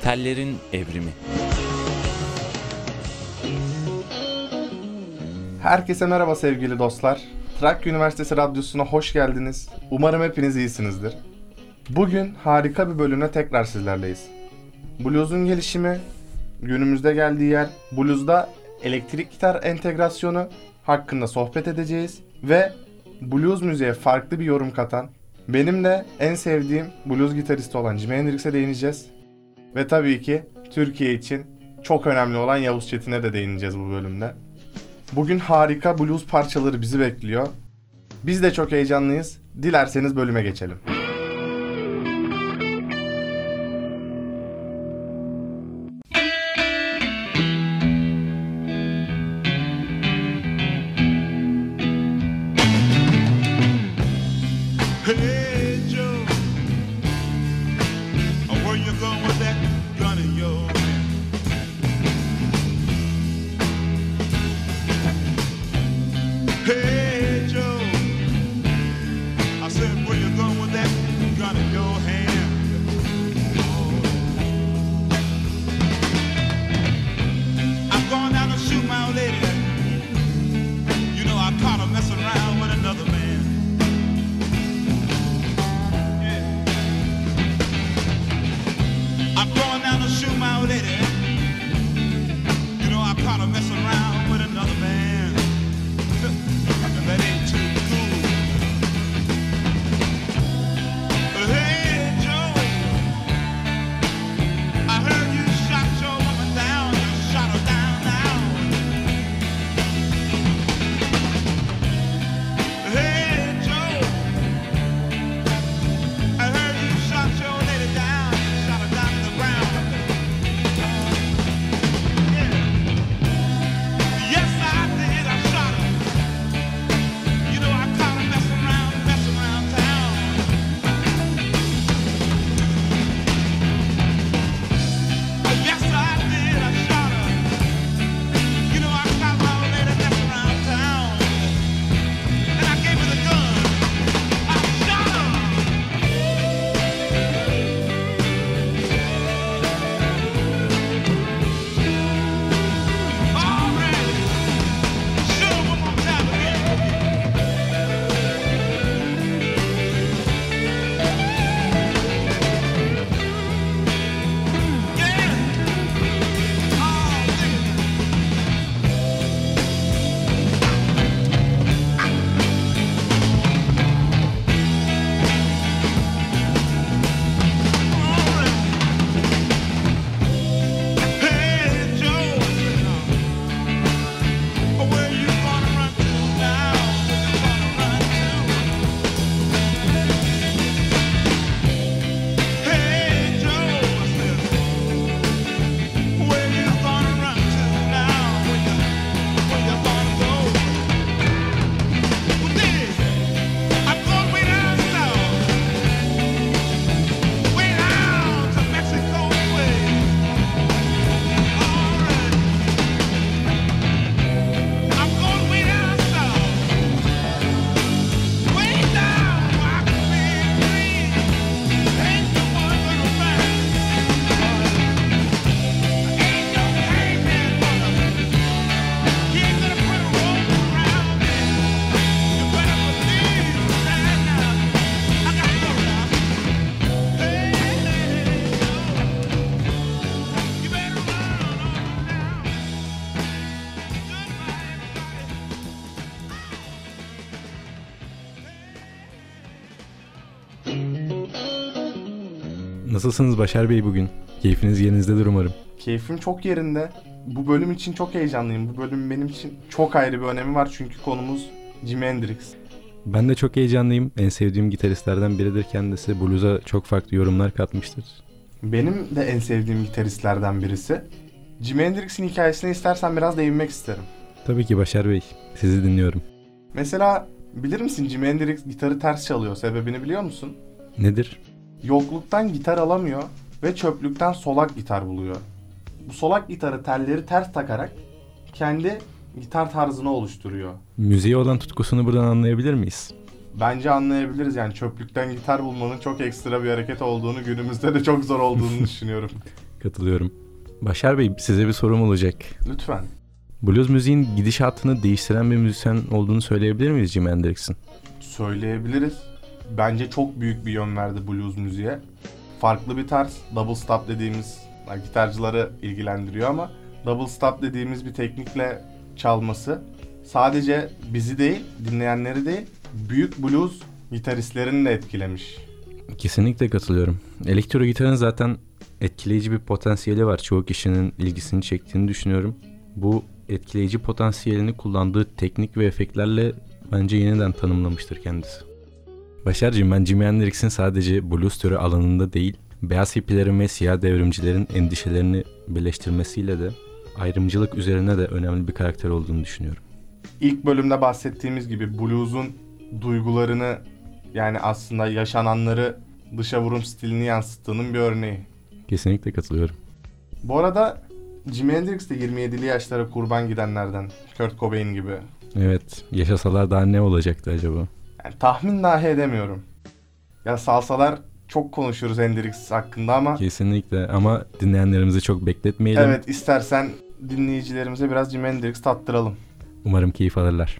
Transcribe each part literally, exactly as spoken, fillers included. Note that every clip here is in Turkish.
Tellerin Evrimi. Herkese merhaba sevgili dostlar. Trakya Üniversitesi Radyosu'na hoş geldiniz. Umarım hepiniz iyisinizdir. Bugün harika bir bölümle tekrar sizlerleyiz. Blues'un gelişimi, günümüzde geldiği yer, blues'da elektrik gitar entegrasyonu hakkında sohbet edeceğiz ve blues müziğe farklı bir yorum katan, benim de en sevdiğim blues gitaristi olan Jimi Hendrix'e değineceğiz. Ve tabii ki Türkiye için çok önemli olan Yavuz Çetin'e de değineceğiz bu bölümde. Bugün harika blues parçaları bizi bekliyor. Biz de çok heyecanlıyız. Dilerseniz bölüme geçelim. Nasılsınız Başar Bey bugün? Keyfiniz yerinizdedir umarım. Keyfim çok yerinde. Bu bölüm için çok heyecanlıyım. Bu bölüm benim için çok ayrı bir önemi var çünkü konumuz Jimi Hendrix. Ben de çok heyecanlıyım. En sevdiğim gitaristlerden biridir kendisi. Blues'a çok farklı yorumlar katmıştır. Benim de en sevdiğim gitaristlerden birisi. Jimi Hendrix'in hikayesine istersen biraz değinmek isterim. Tabii ki Başar Bey. Sizi dinliyorum. Mesela bilir misin Jimi Hendrix gitarı ters çalıyor. Sebebini biliyor musun? Nedir? Yokluktan gitar alamıyor ve çöplükten solak gitar buluyor. Bu solak gitarı telleri ters takarak kendi gitar tarzını oluşturuyor. Müziğe olan tutkusunu buradan anlayabilir miyiz? Bence anlayabiliriz, yani çöplükten gitar bulmanın çok ekstra bir hareket olduğunu, günümüzde de çok zor olduğunu düşünüyorum. Katılıyorum. Başar Bey, size bir sorum olacak. Lütfen. Blues müziğin gidişatını değiştiren bir müzisyen olduğunu söyleyebilir miyiz Jimi Hendrix'in? Söyleyebiliriz. Bence çok büyük bir yön verdi blues müziğe. Farklı bir tarz, double stop dediğimiz, yani gitarcıları ilgilendiriyor ama double stop dediğimiz bir teknikle çalması sadece bizi değil, dinleyenleri değil, büyük blues gitaristlerini de etkilemiş. Kesinlikle katılıyorum. Elektro gitarın zaten etkileyici bir potansiyeli var. Çoğu kişinin ilgisini çektiğini düşünüyorum. Bu etkileyici potansiyelini kullandığı teknik ve efektlerle bence yeniden tanımlamıştır kendisi. Başarcığım, ben Jimi Hendrix'in sadece blues türü alanında değil, beyaz hippilerin ve siyah devrimcilerin endişelerini birleştirmesiyle de ayrımcılık üzerine de önemli bir karakter olduğunu düşünüyorum. İlk bölümde bahsettiğimiz gibi blues'un duygularını, yani aslında yaşananları dışa vurum stilini yansıttığının bir örneği. Kesinlikle katılıyorum. Bu arada Jimi Hendrix de yirmi yedili yaşlara kurban gidenlerden. Kurt Cobain gibi. Evet, yaşasalar daha ne olacaktı acaba? Yani tahmin dahi edemiyorum. Ya salsalar çok konuşuruz Hendrix hakkında ama... Kesinlikle, ama dinleyenlerimizi çok bekletmeyelim. Evet, istersen dinleyicilerimize biraz Jimi Hendrix tattıralım. Umarım keyif alırlar.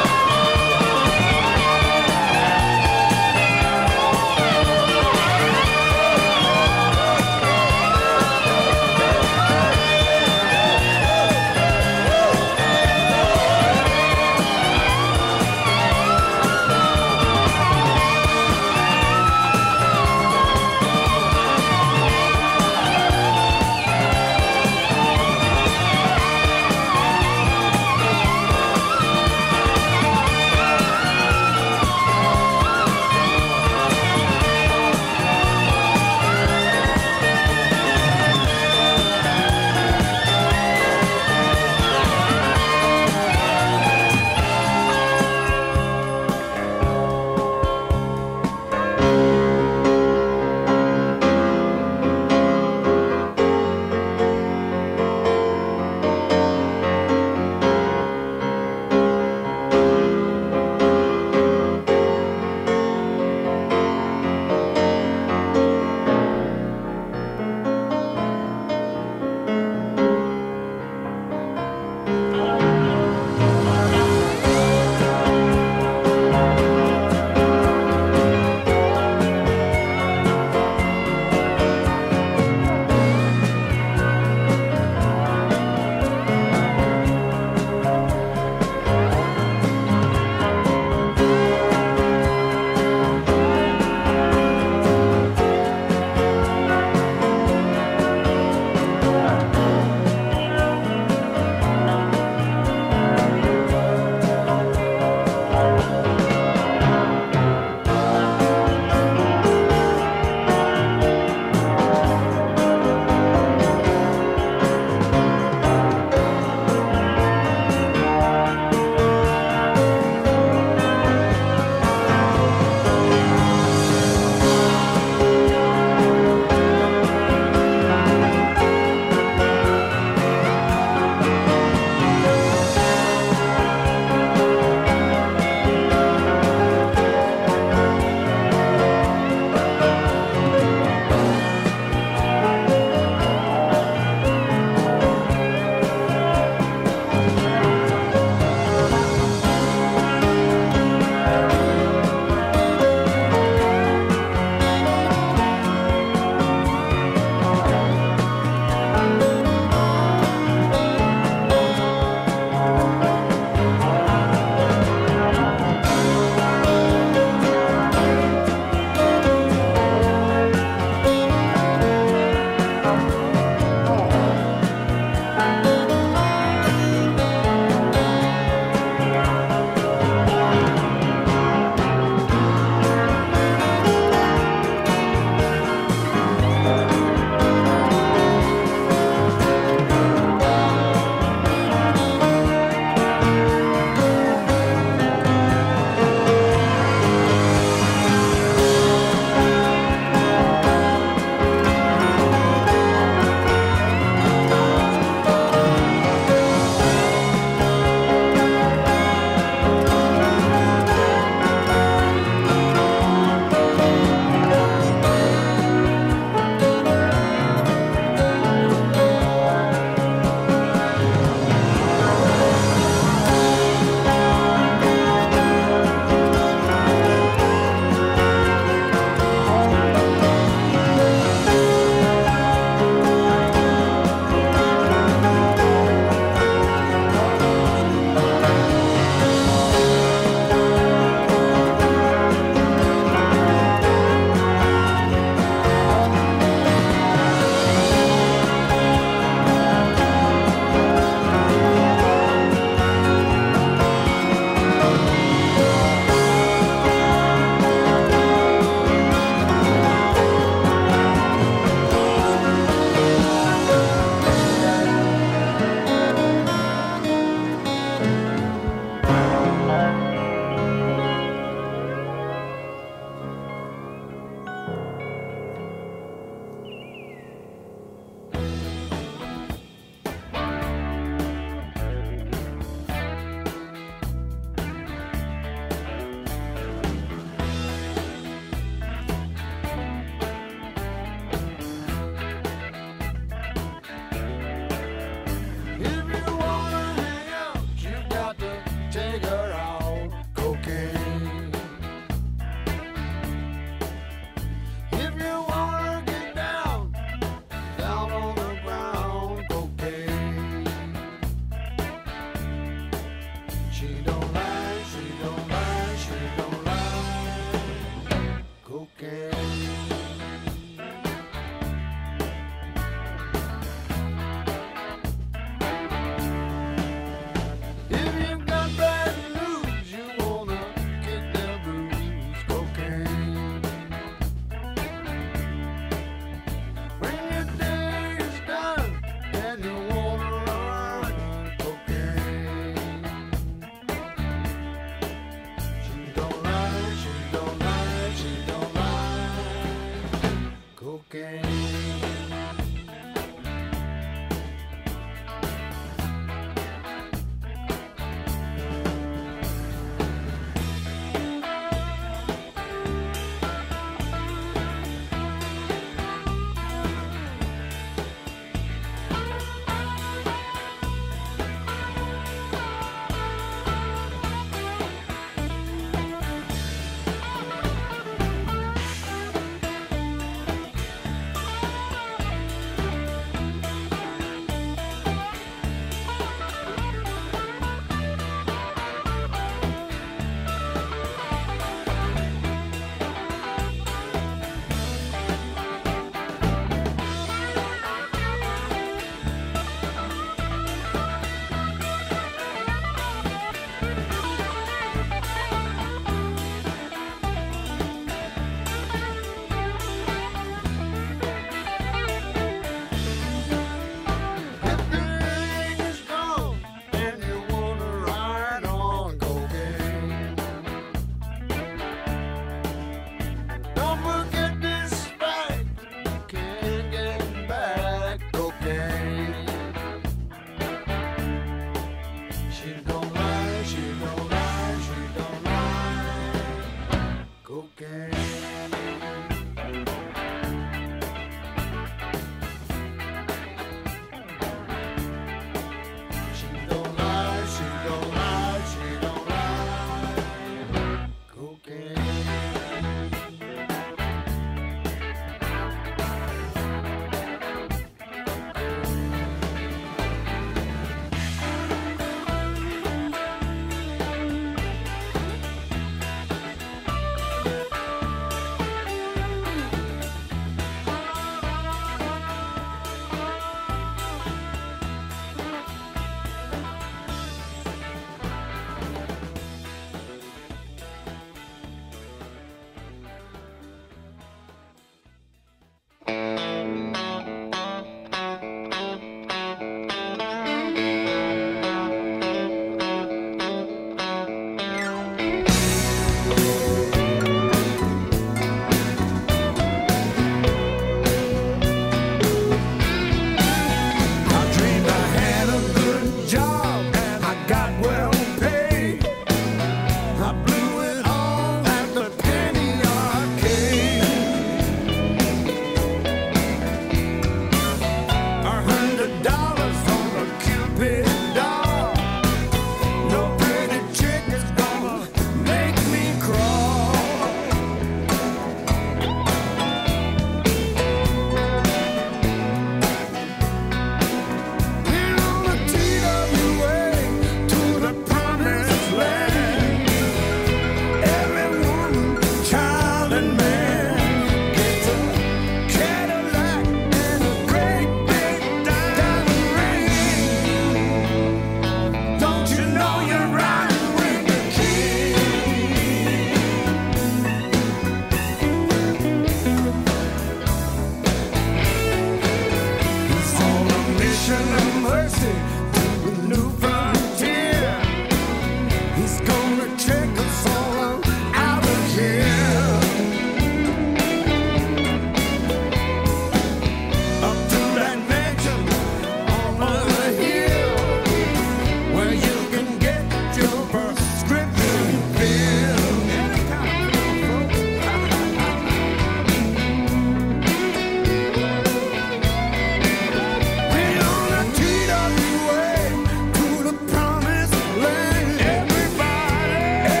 Everybody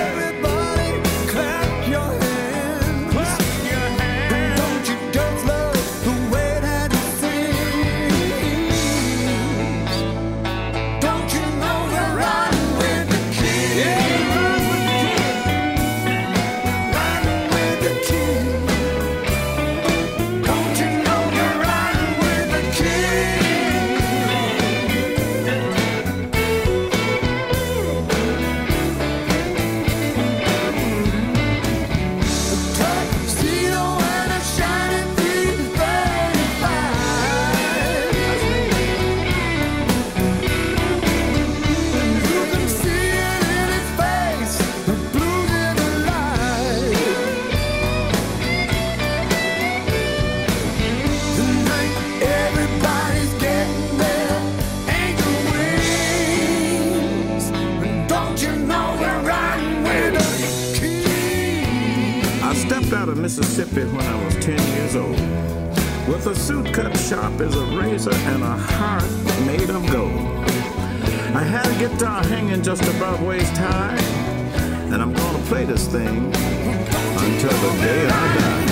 Mississippi when I was ten years old. With a suit cut sharp as a razor and a heart made of gold. I had a guitar hanging just above waist high, and I'm gonna play this thing until the day I die.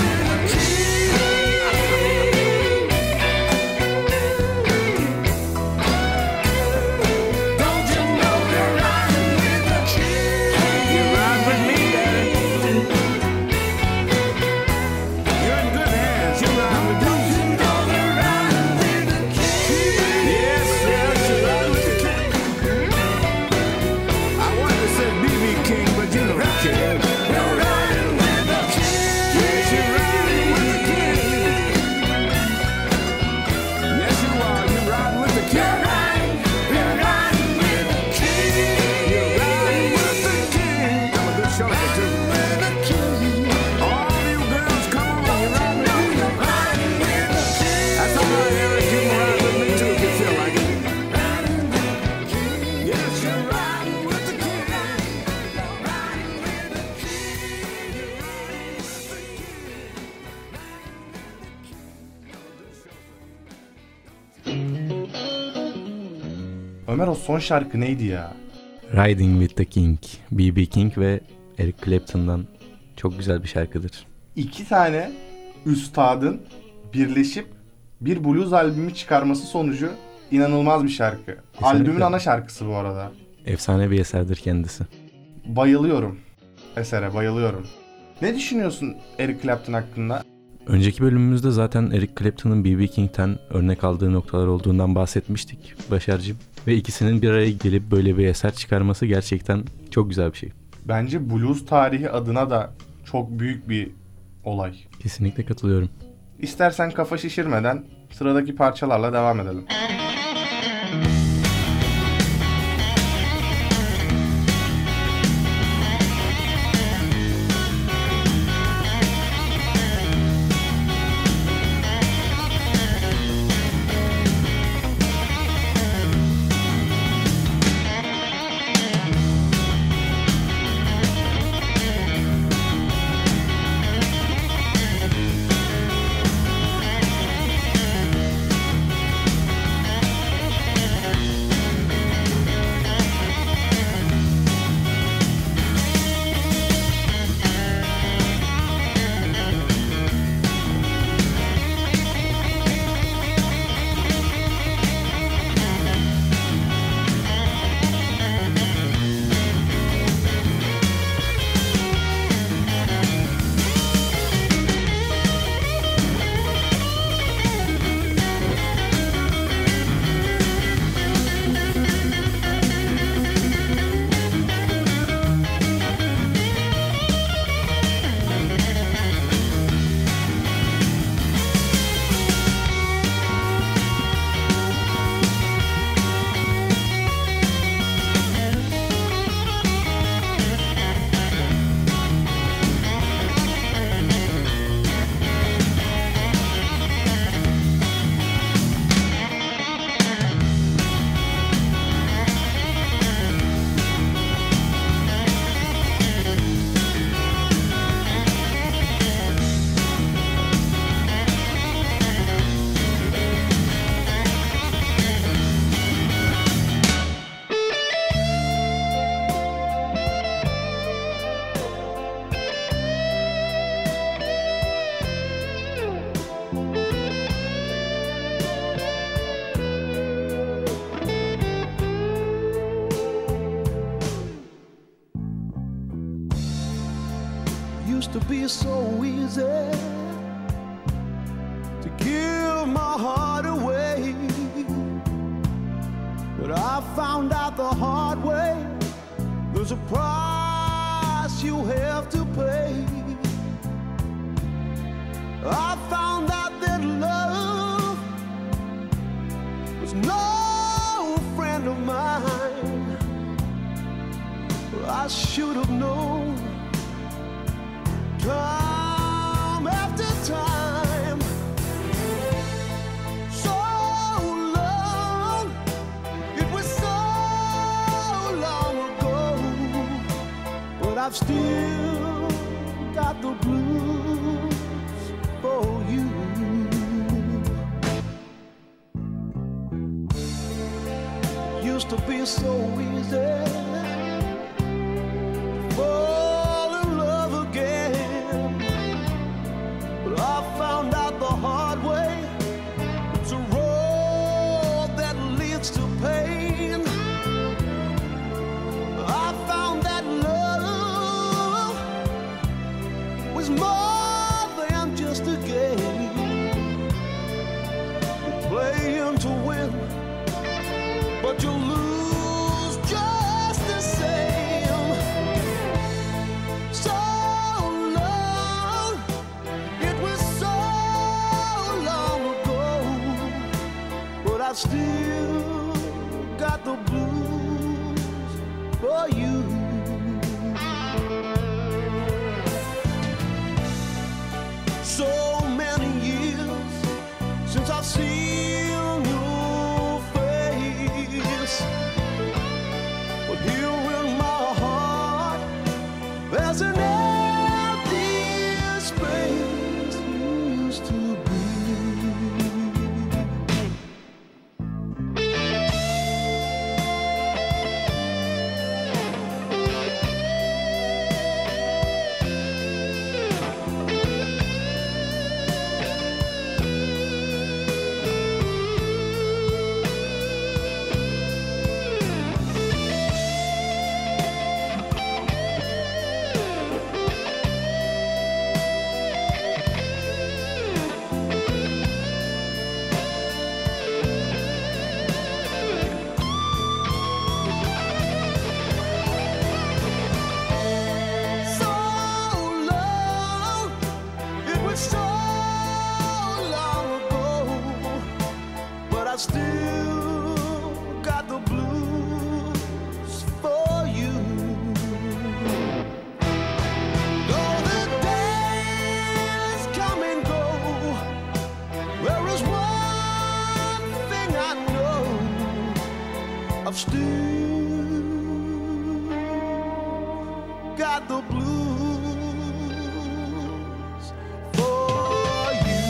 Ömer, o son şarkı neydi ya? Riding with the King. B B King ve Eric Clapton'dan çok güzel bir şarkıdır. İki tane üstadın birleşip bir blues albümü çıkarması sonucu inanılmaz bir şarkı. Kesinlikle. Albümün ana şarkısı bu arada. Efsane bir eserdir kendisi. Bayılıyorum. Esere bayılıyorum. Ne düşünüyorsun Eric Clapton hakkında? Önceki bölümümüzde zaten Eric Clapton'ın B B King'ten örnek aldığı noktalar olduğundan bahsetmiştik Başar'cığım. Ve ikisinin bir araya gelip böyle bir eser çıkarması gerçekten çok güzel bir şey. Bence blues tarihi adına da çok büyük bir olay. Kesinlikle katılıyorum. İstersen kafa şişirmeden sıradaki parçalarla devam edelim. Used to be so easy to give my heart away, but I found out the hard way there's a price you have to pay. I found out that love was no friend of mine. I should have known time after time. So long, it was so long ago, but I've still got the blues. so easy to fall in love again, but I found out the hard way. It's a road that leads to pain. I found that love was more than just a game. You're playing to win, but you lose just the same. So long, it was so long ago, but I still got the blues for you. So many years since I've seen your face, but here in my heart there's an empty space you used to be. So long, it was so long ago, but I still got the blues for you. Though the days come and go, there is one thing I know: I've still got the blues for you.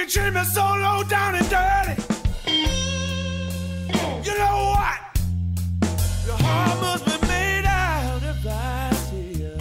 treat me so low down and dirty. You know what? Your heart must be made out of ice here.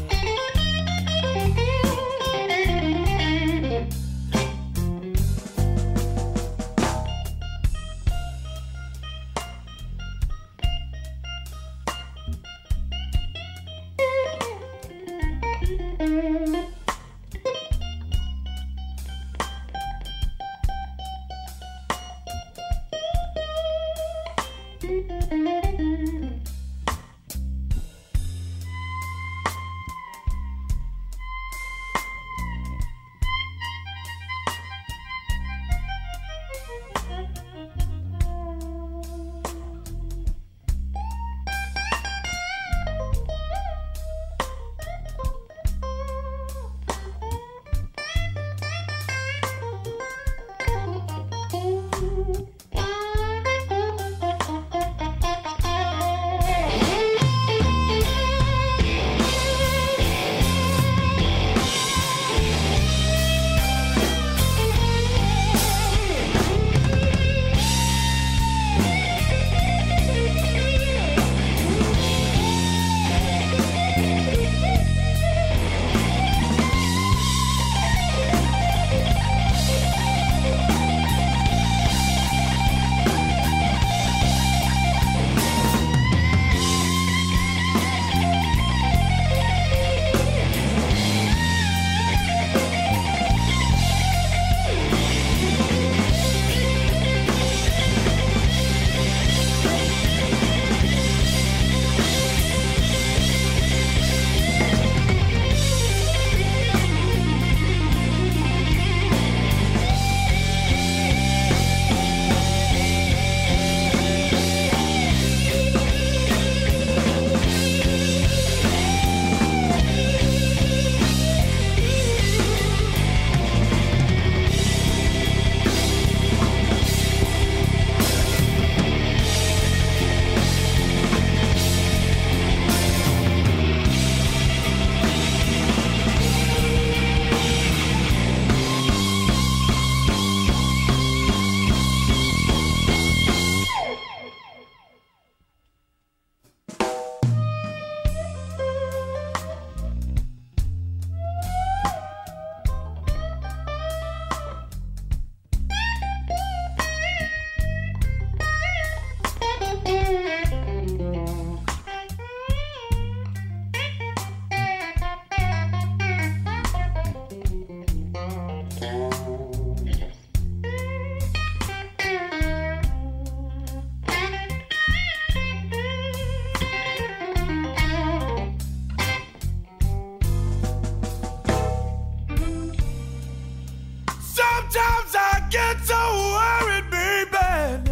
Sometimes I get so worried, baby,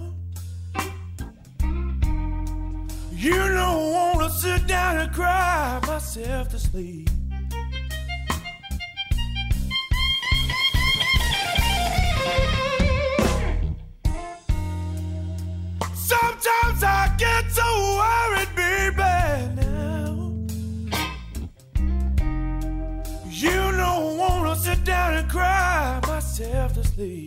now. You don't wanna sit down and cry myself to sleep. Sometimes I get so worried, baby, now. You don't wanna sit down and cry myself to sleep.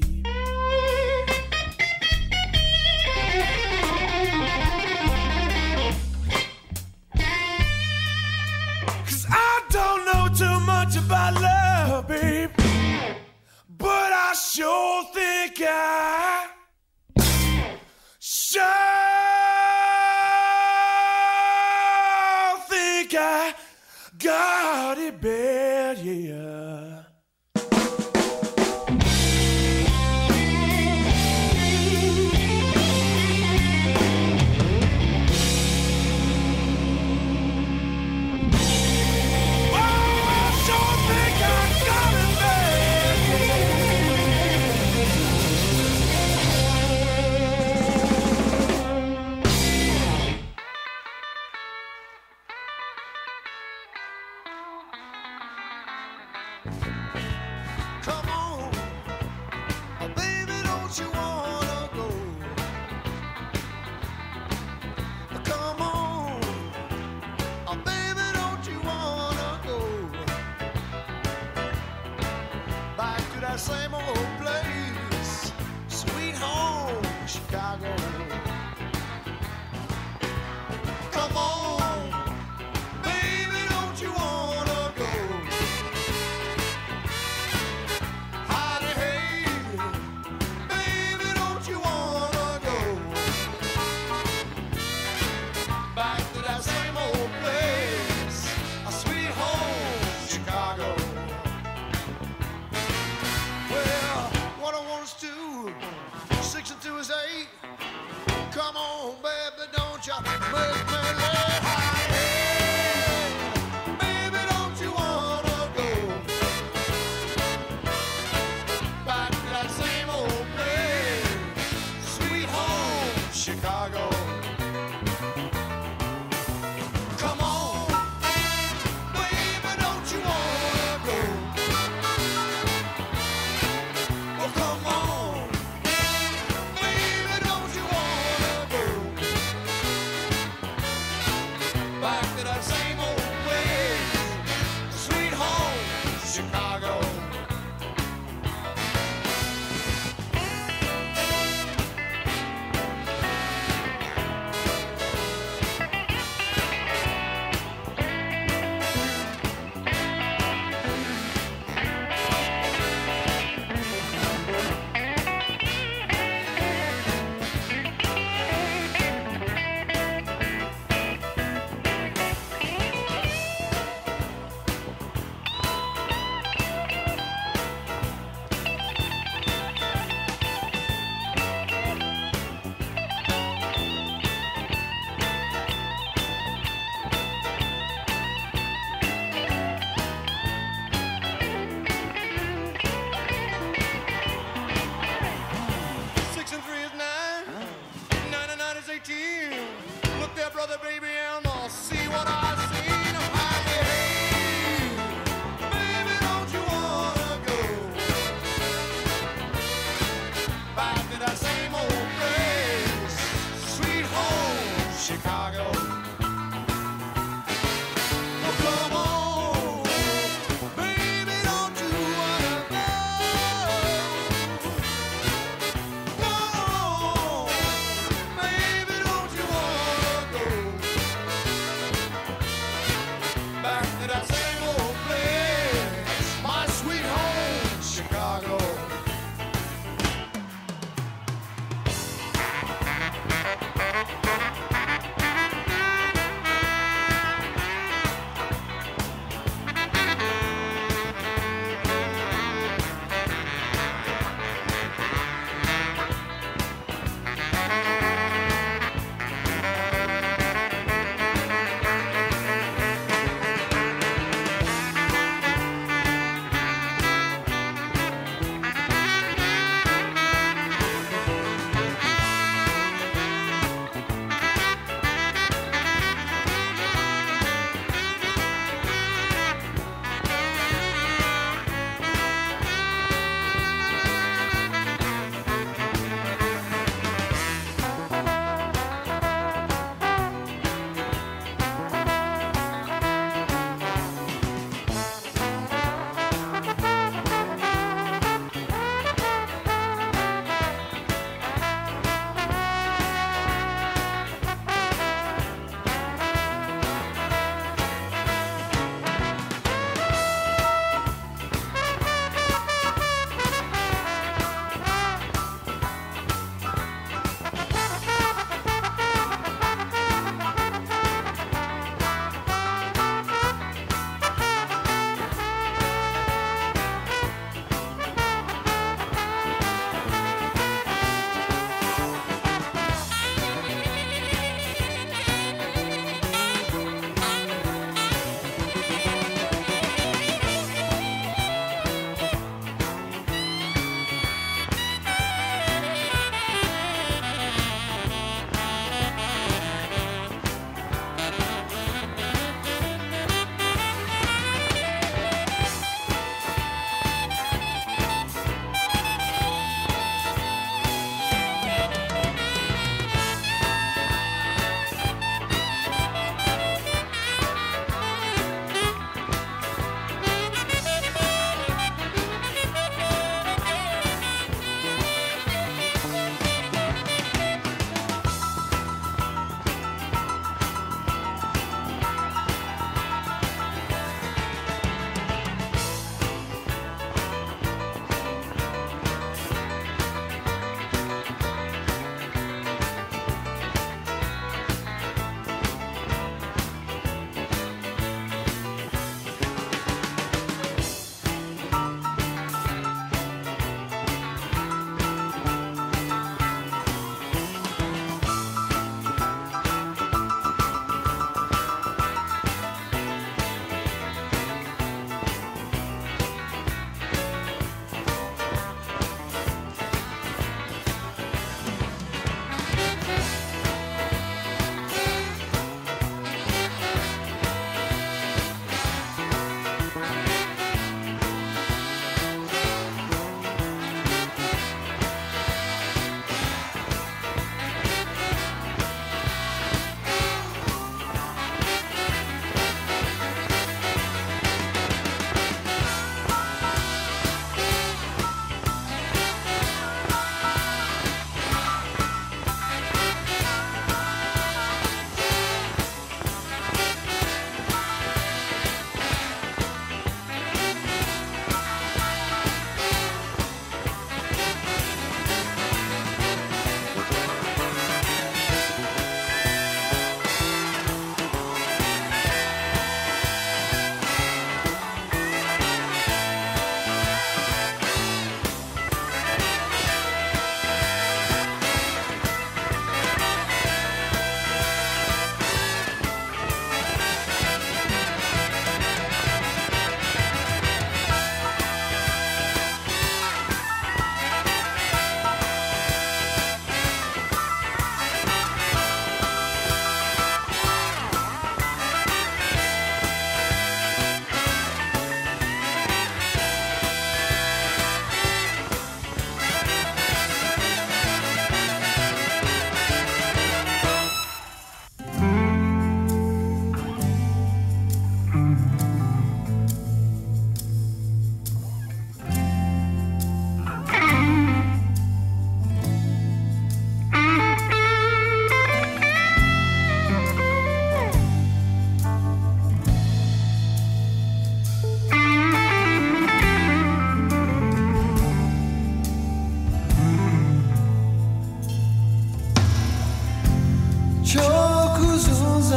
Cause I don't know too much about love, babe, but I sure think I sure think I got it bad, yeah. Thank you. you make me lay high? Hey, baby, don't you wanna go back to that same old place, sweet home, Chicago? Come on, baby, don't you wanna go? Oh, come on, baby, don't you wanna go back to that same old place, sweet home, Chicago? Six and three is nine, nine and nine is eighteen. Look there, brother, baby, and I'll see what I seen. Hey, baby, don't you wanna go back to that same old place, sweet home, Chicago? Oh, come on, baby, don't you wanna go? No, baby, don't you wanna go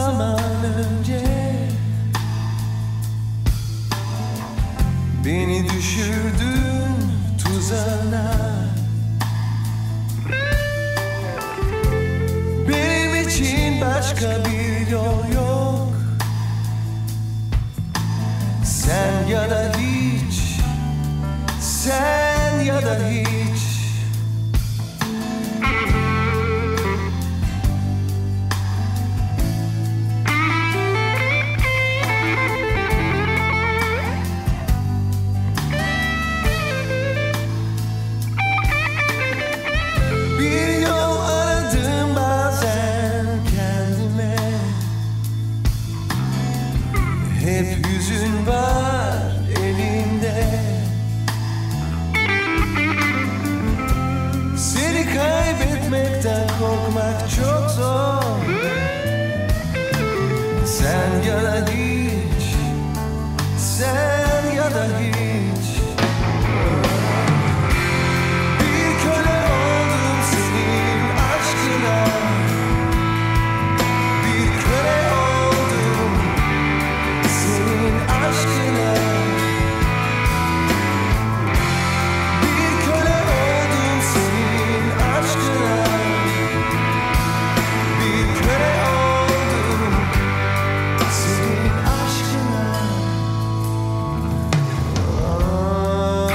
zaman önce beni düşürdün tuzağına. Benim için başka bir yol yok. Sen ya da hiç, sen ya da hiç. Bir yol aradım bazen kendime. Hep yüzün var elimde. Seni kaybetmekten korkmak çok zor. Sen ya da hiç, sen ya da hiç. Bir köle oldum senin aşkına. Bir köle oldum senin aşkına. Bir köle oldum senin aşkına. Bir köle oldum senin aşkına. Ah.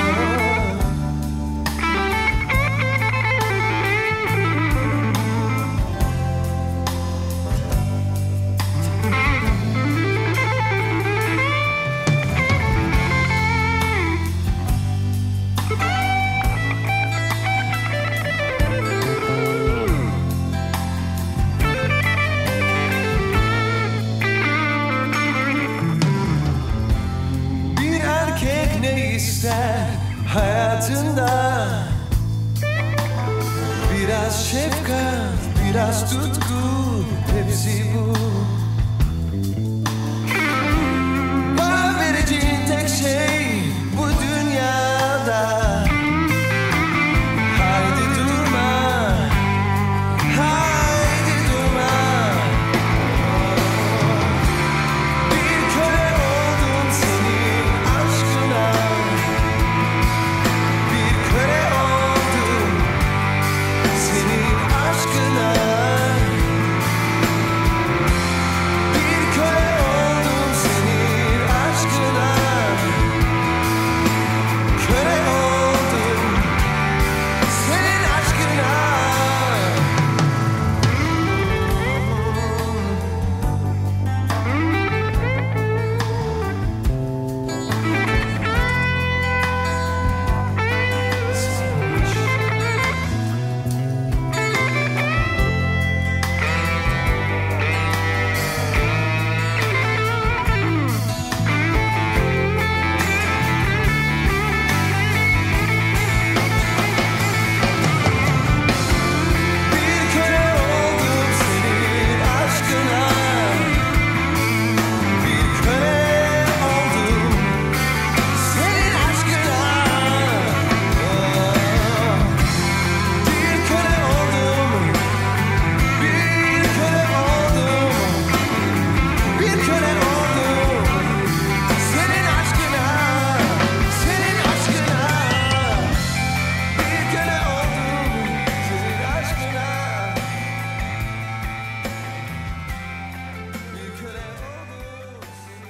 Bir erkek ne ister hayatında? Biraz şefkat, biraz tutku, hepsi bu. Bana vereceğin tek şey bu dünyada. Haydi durma, haydi durma. Bir köle oldum senin aşkına. Bir köle oldum senin aşkına. Bir köle oldum senin aşkına. Köle oldum senin aşkına. Bir köle oldum senin aşkına. Bir köle oldum senin aşkına. Bir köle oldum, bir köle oldum, bir köle oldum senin aşkına, senin aşkına. Bir köle oldum senin aşkına. Bir köle oldum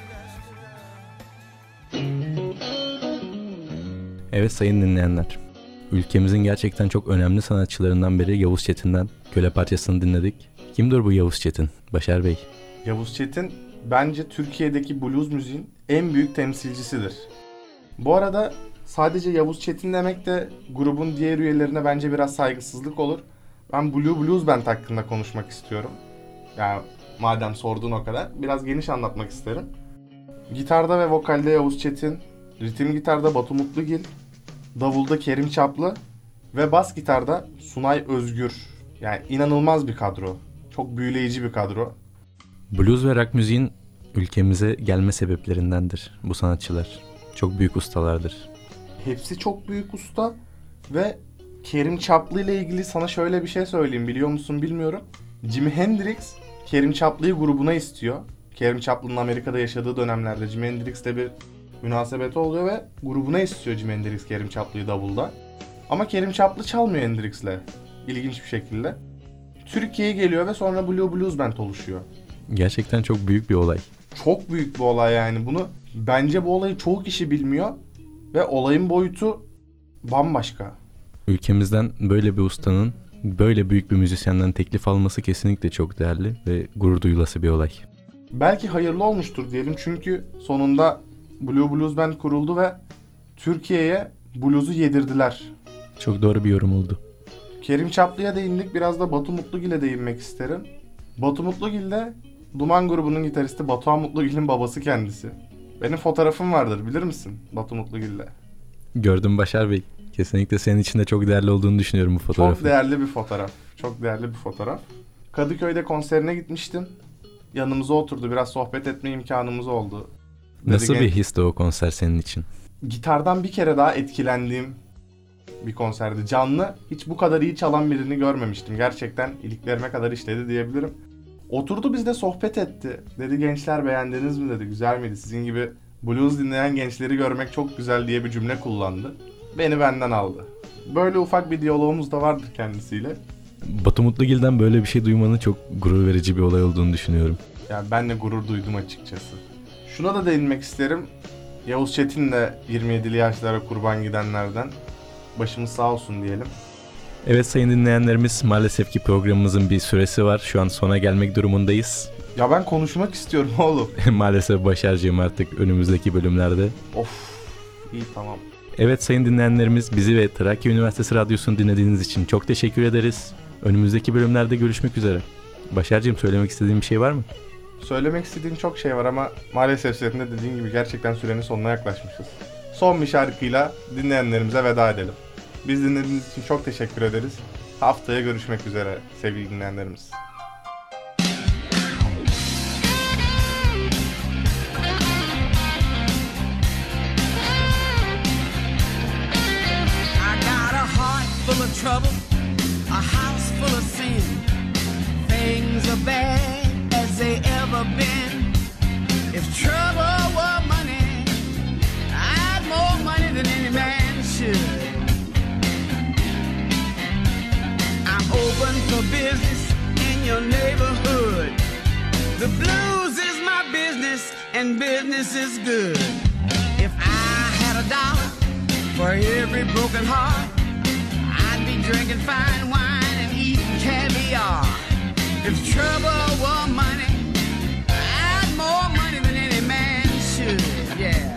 senin aşkına. Evet sayın dinleyenler. Ülkemizin gerçekten çok önemli sanatçılarından biri Yavuz Çetin'den Köle parçasını dinledik. Kimdir bu Yavuz Çetin? Başar Bey. Yavuz Çetin bence Türkiye'deki blues müziğin en büyük temsilcisidir. Bu arada sadece Yavuz Çetin demek de grubun diğer üyelerine bence biraz saygısızlık olur. Ben Blue Blues Band hakkında konuşmak istiyorum. Yani madem sorduğun o kadar biraz geniş anlatmak isterim. Gitarda ve vokalde Yavuz Çetin, ritim gitarda Batu Mutlugil, davulda Kerim Çaplı ve bas gitarda Sunay Özgür. Yani inanılmaz bir kadro. Çok büyüleyici bir kadro. Blues ve rock müziğin ülkemize gelme sebeplerindendir bu sanatçılar. Çok büyük ustalardır. Hepsi çok büyük usta ve Kerim Çaplı ile ilgili sana şöyle bir şey söyleyeyim, biliyor musun bilmiyorum. Jimi Hendrix Kerim Çaplı'yı grubuna istiyor. Kerim Çaplı'nın Amerika'da yaşadığı dönemlerde Jimi Hendrix'le bir münasebeti oluyor ve grubuna istiyor Jimi Hendrix Kerim Çaplı'yı davulda. Ama Kerim Çaplı çalmıyor Hendrix'le. İlginç bir şekilde. Türkiye'ye geliyor ve sonra Blue Blues Band oluşuyor. Gerçekten çok büyük bir olay. Çok büyük bir olay yani. Bunu bence bu olayı çoğu kişi bilmiyor ve olayın boyutu bambaşka. Ülkemizden böyle bir ustanın böyle büyük bir müzisyenden teklif alması kesinlikle çok değerli ve gurur duyulası bir olay. Belki hayırlı olmuştur diyelim çünkü sonunda Blue Blues Band kuruldu ve Türkiye'ye blues'u yedirdiler. Çok doğru bir yorum oldu. Kerim Çaplı'ya değindik. Biraz da Batu Mutlugil'e değinmek isterim. Batu Mutlugil de Duman grubunun gitaristi Batuhan Mutlugil'in babası kendisi. Benim fotoğrafım vardır, bilir misin Batu Mutlugil'le? Gördüm Başar Bey. Kesinlikle senin için de çok değerli olduğunu düşünüyorum bu fotoğrafı. Çok değerli bir fotoğraf. Çok değerli bir fotoğraf. Kadıköy'de konserine gitmiştim. Yanımıza oturdu. Biraz sohbet etme imkanımız oldu. Dedi, Nasıl bir gen- histi o konser senin için? Gitardan bir kere daha etkilendiğim bir konserdi. Canlı hiç bu kadar iyi çalan birini görmemiştim. Gerçekten iliklerime kadar işledi diyebilirim. Oturdu bizle sohbet etti. Dedi gençler beğendiniz mi dedi. Güzel miydi? Sizin gibi blues dinleyen gençleri görmek çok güzel diye bir cümle kullandı. Beni benden aldı. Böyle ufak bir diyalogumuz da vardır kendisiyle. Batu Mutlugil'den böyle bir şey duymanın çok gurur verici bir olay olduğunu düşünüyorum. Yani ben de gurur duydum açıkçası. Şuna da değinmek isterim. Yavuz Çetin de yirmi yedili yaşlara kurban gidenlerden. Başımız sağ olsun diyelim. Evet sayın dinleyenlerimiz, maalesef ki programımızın bir süresi var. Şu an sona gelmek durumundayız. Ya ben konuşmak istiyorum oğlum. Maalesef Başarcığım artık önümüzdeki bölümlerde. Of, iyi tamam. Evet sayın dinleyenlerimiz, bizi ve Trakya Üniversitesi Radyosu'nu dinlediğiniz için çok teşekkür ederiz. Önümüzdeki bölümlerde görüşmek üzere. Başarcığım, söylemek istediğin bir şey var mı? Söylemek istediğim çok şey var ama maalesef senin de dediğin gibi gerçekten sürenin sonuna yaklaşmışız. Son bir şarkıyla dinleyenlerimize veda edelim. Biz dinlediğiniz için çok teşekkür ederiz. Haftaya görüşmek üzere sevgili dinleyenlerimiz. I got a heart full of trouble, a house full of sin. Things are bad as they ever been. If trouble were money, I'd more money than any man should. I'm open for business in your neighborhood. The blues is my business and business is good. If I had a dollar for every broken heart, I'd be drinking fine wine and eating caviar. If trouble were money, I'd more money than any man should, yeah.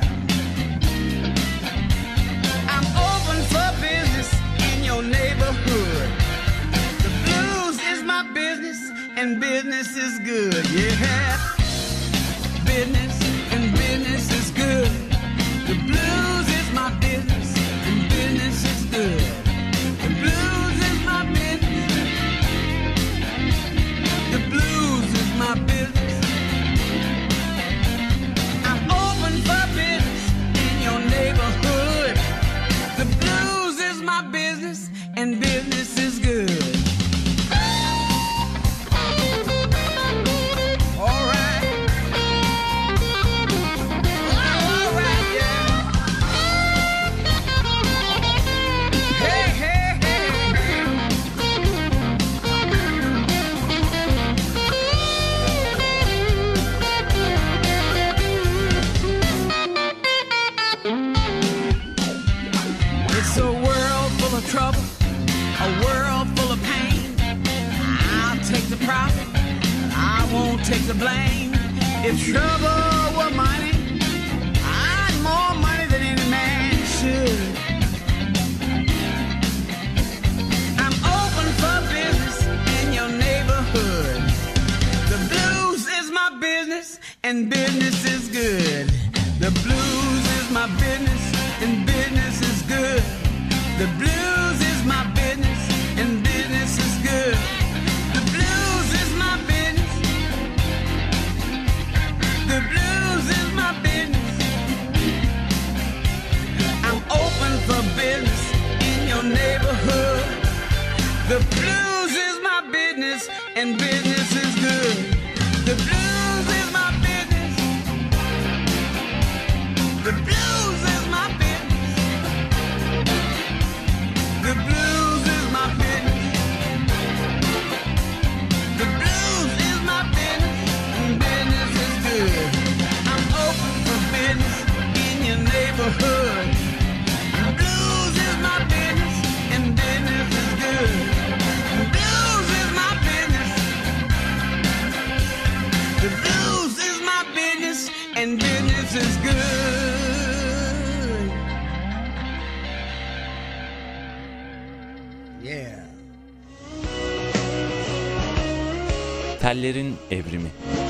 I'm open for business in your neighborhood. The blues is my business and business is good, yeah. Business and business is good. The blues is my business and business is good. The blues is my business. The blues is my business. I'm open for business in your neighborhood. The blues is my business and business is good. All right. All right, yeah. Hey, hey, hey, hey. It's a world full of trouble, a world full of pain. I'll take the profit, I won't take the blame. If trouble were money, I'd more money than any man should. I'm open for business in your neighborhood. The blues is my business and business is good. The blues is my business and business is good. The blues is my business and business is good. The blues is my business. The blues is my business. I'm open for business in your neighborhood. The blues is my business and business is good. Yeah. Tellerin Evrimi.